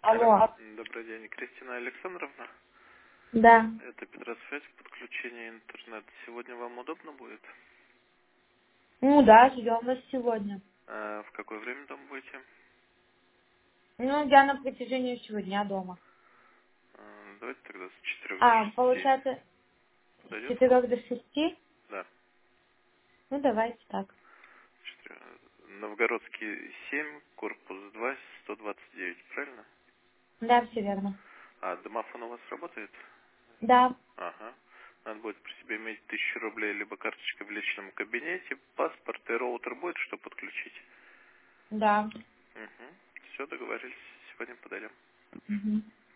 Алло. Добрый день, Кристина Александровна. Да. Это Петросвязь, подключение интернета. Сегодня вам удобно будет? Ну да, ждем вас сегодня. В какое время дома будете? Ну, я на протяжении всего дня дома. Давайте тогда с 4 до 6. Получается, с Подойдет? 4 до 6? Да. Ну, давайте так. 4. Новгородский 7, корпус 2, 129, правильно? Да, все верно. А домофон у вас работает? Да. Ага. Надо будет при себе иметь 1000 рублей, либо карточка в личном кабинете, паспорт и роутер будет, что подключить? Да. Угу. Все, договорились. Сегодня подойдем. Мгм.